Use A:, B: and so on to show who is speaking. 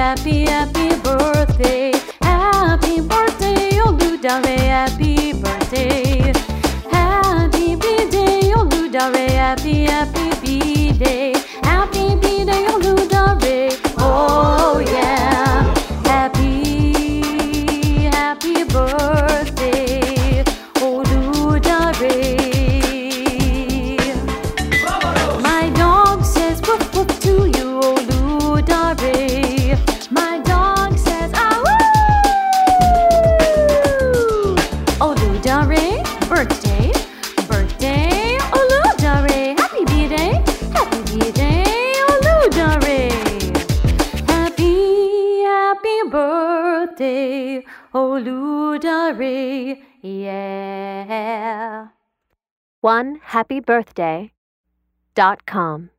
A: happy, happy birthday. Happy birthday, Oludare, happy birthday. Happy B-day, Oludare, happy, happy B-day. Happy B-day, Oludare, oh yeah. Happy, happy birthday, Oludare. My dog says woof woof to you, Oludare. My dog says ah woo. Oludare, birthday, birthday, Oludare. Happy B-day, Oludare. Happy, happy birthday, Oludare, yeah.
B: OneHappyBirthday.com